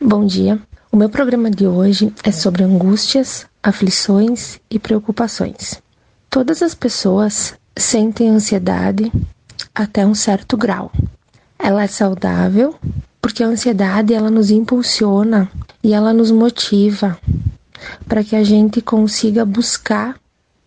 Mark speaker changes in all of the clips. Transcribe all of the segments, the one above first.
Speaker 1: Bom dia. O meu programa de hoje é sobre angústias, aflições e preocupações. Todas as pessoas sentem ansiedade até um certo grau. Ela é saudável porque a ansiedade ela nos impulsiona e ela nos motiva para que a gente consiga buscar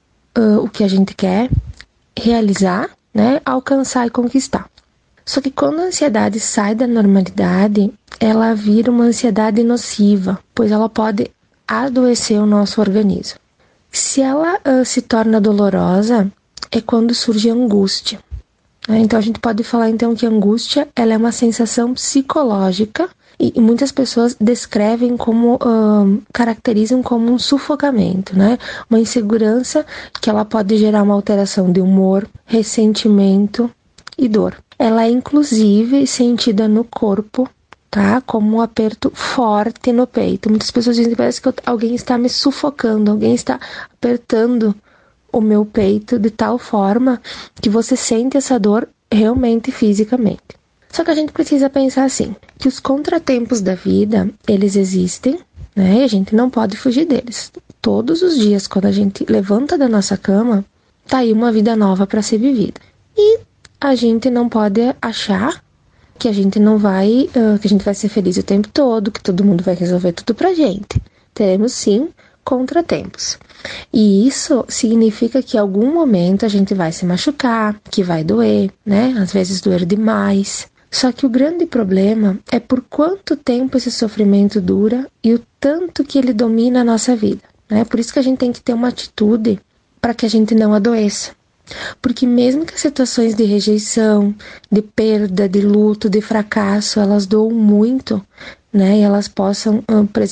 Speaker 1: o que a gente quer, realizar, alcançar e conquistar. Só que quando a ansiedade sai da normalidade, ela vira uma ansiedade nociva, pois ela pode adoecer o nosso organismo. Se ela se torna dolorosa, é quando surge a angústia. Então a gente pode falar então que a angústia ela é uma sensação psicológica e muitas pessoas descrevem como, caracterizam como um sufocamento, uma insegurança que ela pode gerar uma alteração de humor, ressentimento e dor. Ela é inclusive sentida no corpo, como um aperto forte no peito. Muitas pessoas dizem que parece que alguém está me sufocando, alguém está apertando o meu peito de tal forma que você sente essa dor realmente fisicamente. Só que a gente precisa pensar assim, que os contratempos da vida, eles existem, e a gente não pode fugir deles. Todos os dias, quando a gente levanta da nossa cama, tá aí uma vida nova para ser vivida. E a gente não pode achar que a gente não vai, que a gente vai ser feliz o tempo todo, que todo mundo vai resolver tudo pra gente. Teremos sim contratempos. E isso significa que em algum momento a gente vai se machucar, que vai doer, às vezes doer demais. Só que o grande problema é por quanto tempo esse sofrimento dura e o tanto que ele domina a nossa vida. Por isso que a gente tem que ter uma atitude para que a gente não adoeça. Porque mesmo que as situações de rejeição, de perda, de luto, de fracasso, elas doam muito, e elas possam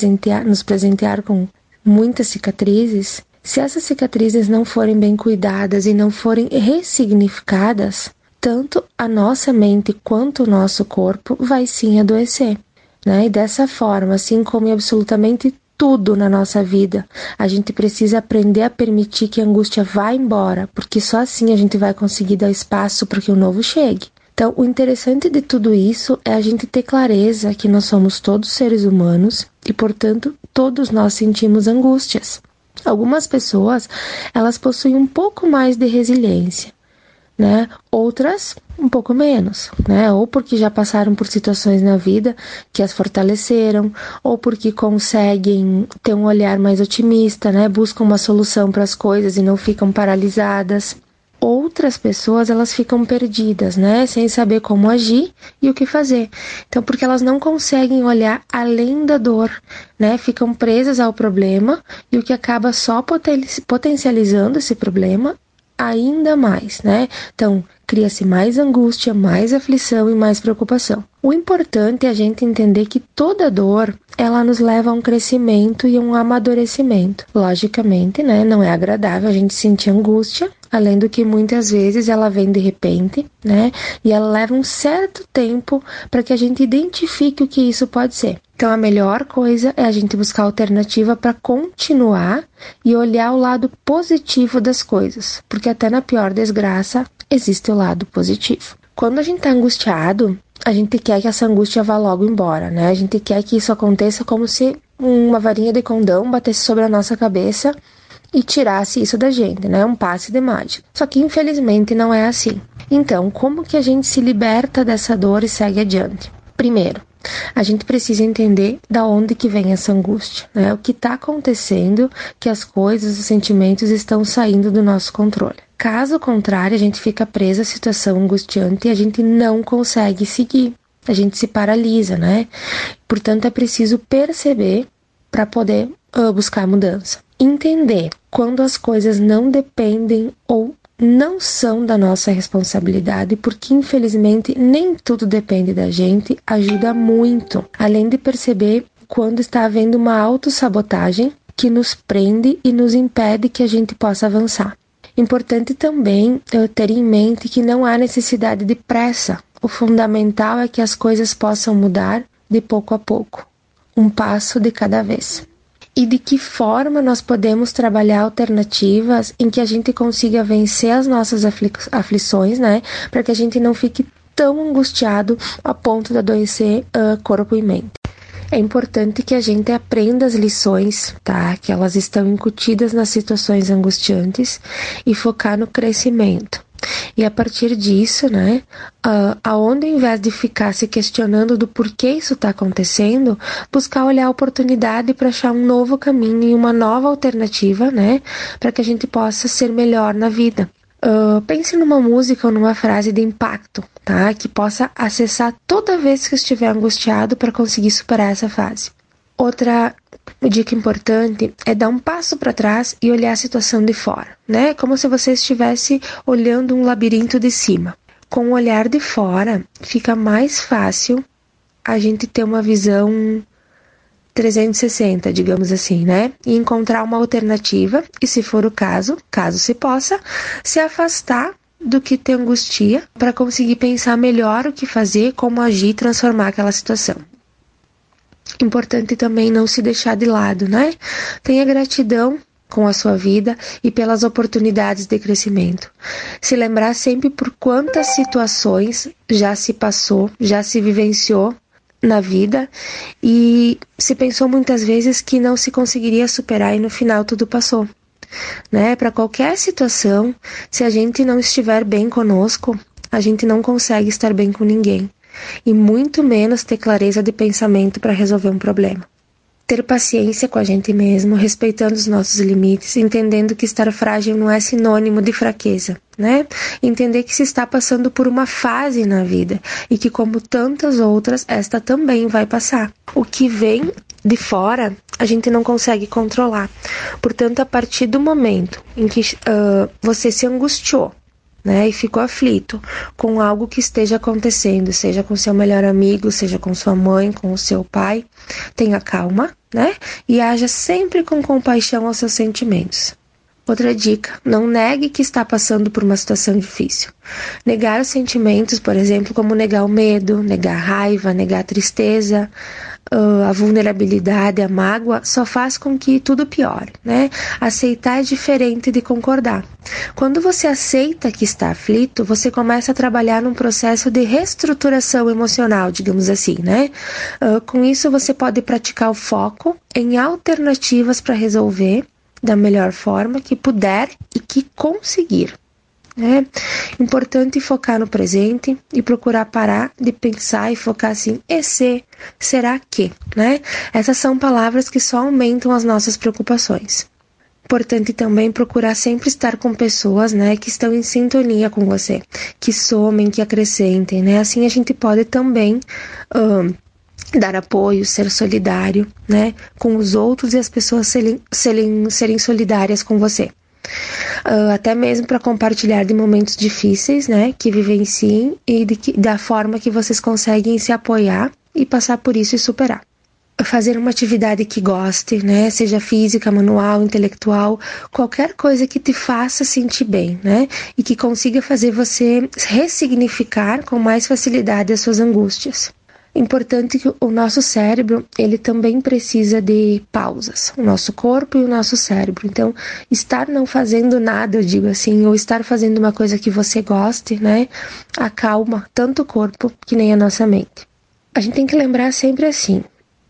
Speaker 1: nos presentear com muitas cicatrizes, se essas cicatrizes não forem bem cuidadas e não forem ressignificadas, tanto a nossa mente quanto o nosso corpo vai sim adoecer. E dessa forma, assim como em absolutamente tudo na nossa vida, a gente precisa aprender a permitir que a angústia vá embora, porque só assim a gente vai conseguir dar espaço para que o novo chegue. Então, o interessante de tudo isso é a gente ter clareza que nós somos todos seres humanos e, portanto, todos nós sentimos angústias. Algumas pessoas, elas possuem um pouco mais de resiliência, Outras um pouco menos, ou porque já passaram por situações na vida que as fortaleceram, ou porque conseguem ter um olhar mais otimista, buscam uma solução para as coisas e não ficam paralisadas. Outras pessoas, elas ficam perdidas, sem saber como agir e o que fazer. Então, porque elas não conseguem olhar além da dor, ficam presas ao problema e o que acaba só potencializando esse problema ainda mais, Então, cria-se mais angústia, mais aflição e mais preocupação. O importante é a gente entender que toda dor, ela nos leva a um crescimento e a um amadurecimento. Logicamente, não é agradável a gente sentir angústia, além do que muitas vezes ela vem de repente, e ela leva um certo tempo para que a gente identifique o que isso pode ser. Então, a melhor coisa é a gente buscar alternativa para continuar e olhar o lado positivo das coisas, porque até na pior desgraça existe o lado positivo. Quando a gente está angustiado, a gente quer que essa angústia vá logo embora, A gente quer que isso aconteça como se uma varinha de condão batesse sobre a nossa cabeça e tirasse isso da gente, um passe de mágica. Só que infelizmente não é assim. Então, como que a gente se liberta dessa dor e segue adiante? Primeiro, a gente precisa entender da onde que vem essa angústia, O que está acontecendo, que as coisas, os sentimentos estão saindo do nosso controle. Caso contrário, a gente fica presa à situação angustiante e a gente não consegue seguir. A gente se paralisa, Portanto, é preciso perceber para poder buscar mudança. Entender quando as coisas não dependem ou não são da nossa responsabilidade, porque infelizmente nem tudo depende da gente, ajuda muito. Além de perceber quando está havendo uma autossabotagem que nos prende e nos impede que a gente possa avançar. Importante também ter em mente que não há necessidade de pressa. O fundamental é que as coisas possam mudar de pouco a pouco, um passo de cada vez. E de que forma nós podemos trabalhar alternativas em que a gente consiga vencer as nossas aflições, para que a gente não fique tão angustiado a ponto de adoecer corpo e mente. É importante que a gente aprenda as lições, tá? Que elas estão incutidas nas situações angustiantes e focar no crescimento. E a partir disso, né, aonde ao invés de ficar se questionando do porquê isso está acontecendo, buscar olhar a oportunidade para achar um novo caminho e uma nova alternativa, né, para que a gente possa ser melhor na vida. Pense numa música ou numa frase de impacto, tá, que possa acessar toda vez que estiver angustiado para conseguir superar essa fase. Outra dica importante é dar um passo para trás e olhar a situação de fora, né? Como se você estivesse olhando um labirinto de cima. Com o olhar de fora, fica mais fácil a gente ter uma visão 360, digamos assim, né? E encontrar uma alternativa e, se for o caso se possa, se afastar do que te angustia para conseguir pensar melhor o que fazer, como agir e transformar aquela situação. Importante também não se deixar de lado, né? Tenha gratidão com a sua vida e pelas oportunidades de crescimento. Se lembrar sempre por quantas situações já se passou, já se vivenciou na vida e se pensou muitas vezes que não se conseguiria superar e no final tudo passou. Né? Para qualquer situação, se a gente não estiver bem conosco, a gente não consegue estar bem com ninguém. E muito menos ter clareza de pensamento para resolver um problema. Ter paciência com a gente mesmo, respeitando os nossos limites, entendendo que estar frágil não é sinônimo de fraqueza, né? Entender que se está passando por uma fase na vida e que, como tantas outras, esta também vai passar. O que vem de fora, a gente não consegue controlar. Portanto, a partir do momento em que você se angustiou, né, e ficou aflito com algo que esteja acontecendo, seja com seu melhor amigo, seja com sua mãe, com o seu pai, tenha calma, né, e haja sempre com compaixão aos seus sentimentos. Outra dica, não negue que está passando por uma situação difícil. Negar os sentimentos, por exemplo, como negar o medo, negar a raiva, negar a tristeza, a vulnerabilidade, a mágoa, só faz com que tudo piore, né? Aceitar é diferente de concordar. Quando você aceita que está aflito, você começa a trabalhar num processo de reestruturação emocional, digamos assim, né? Com isso, você pode praticar o foco em alternativas para resolver da melhor forma que puder e que conseguir. É importante focar no presente e procurar parar de pensar e focar assim, e se, será que, né? Essas são palavras que só aumentam as nossas preocupações. Importante também procurar sempre estar com pessoas, né, que estão em sintonia com você, que somem, que acrescentem, né? Assim a gente pode também dar apoio, ser solidário, né, com os outros e as pessoas serem solidárias com você. Até mesmo para compartilhar de momentos difíceis, né, que vivenciem e da forma que vocês conseguem se apoiar e passar por isso e superar. Fazer uma atividade que goste, né, seja física, manual, intelectual, qualquer coisa que te faça sentir bem, né, e que consiga fazer você ressignificar com mais facilidade as suas angústias. Importante que o nosso cérebro, ele também precisa de pausas, o nosso corpo e o nosso cérebro. Então, estar não fazendo nada, eu digo assim, ou estar fazendo uma coisa que você goste, né, acalma tanto o corpo que nem a nossa mente. A gente tem que lembrar sempre assim,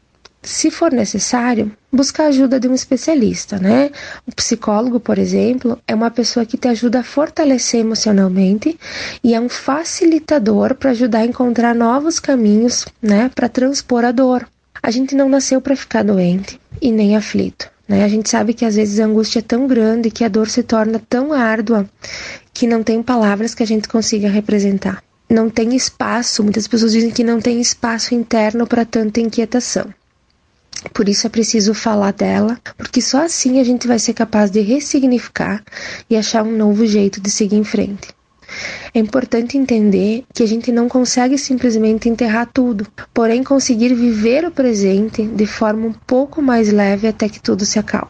Speaker 1: se for necessário, buscar a ajuda de um especialista, né? O psicólogo, por exemplo, é uma pessoa que te ajuda a fortalecer emocionalmente e é um facilitador para ajudar a encontrar novos caminhos, né, para transpor a dor. A gente não nasceu para ficar doente e nem aflito, né? A gente sabe que às vezes a angústia é tão grande que a dor se torna tão árdua que não tem palavras que a gente consiga representar. Não tem espaço, muitas pessoas dizem que não tem espaço interno para tanta inquietação. Por isso é preciso falar dela, porque só assim a gente vai ser capaz de ressignificar e achar um novo jeito de seguir em frente. É importante entender que a gente não consegue simplesmente enterrar tudo, porém conseguir viver o presente de forma um pouco mais leve até que tudo se acalme.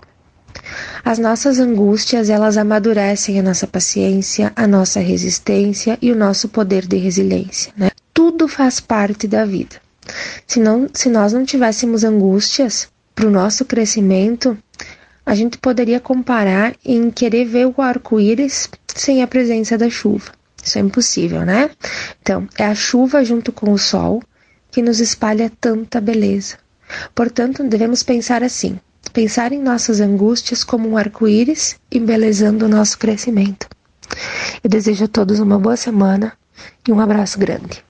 Speaker 1: As nossas angústias, elas amadurecem a nossa paciência, a nossa resistência e o nosso poder de resiliência, né? Tudo faz parte da vida. Se nós não tivéssemos angústias para o nosso crescimento, a gente poderia comparar em querer ver o arco-íris sem a presença da chuva. Isso é impossível, né? Então, é a chuva junto com o sol que nos espalha tanta beleza. Portanto, devemos pensar assim, pensar em nossas angústias como um arco-íris, embelezando o nosso crescimento. Eu desejo a todos uma boa semana e um abraço grande.